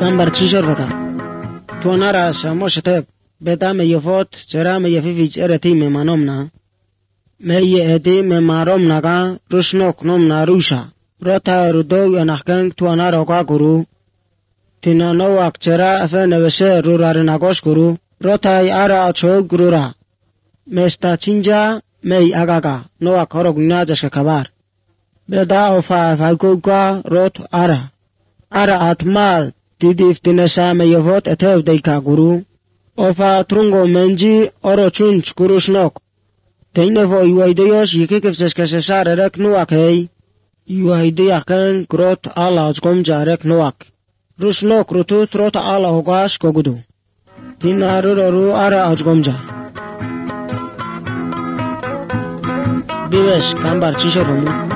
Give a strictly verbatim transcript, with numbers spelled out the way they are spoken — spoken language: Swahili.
gambar chishor vaka. Tuanara samoshetep beta me yofot chera me yefivich ereti me manomna. Me ye eti me maromna ka rushnok nomna rusha. Rota rudo yanakeng tuanara ka guru. Tinano akchera afe nevese rurare nagosh guru. Rota ara acho gurura. Mesta chinja mei agaga no akorog najash kabar. Beda ofa faguga rot ara. Ara atmar tidif tinesa me yovot etev deika guru. Ofa trungo menji oro chunch gurushnok. Teinevo iwaideyos yikikifses kesesar erek nuak hei. Iwaideyaken grot ala azgomja erek nuak. Rushnok rutu trot ala hogash kogudu. Tinaruroru ara azgomja. Bives gambar chishoromu.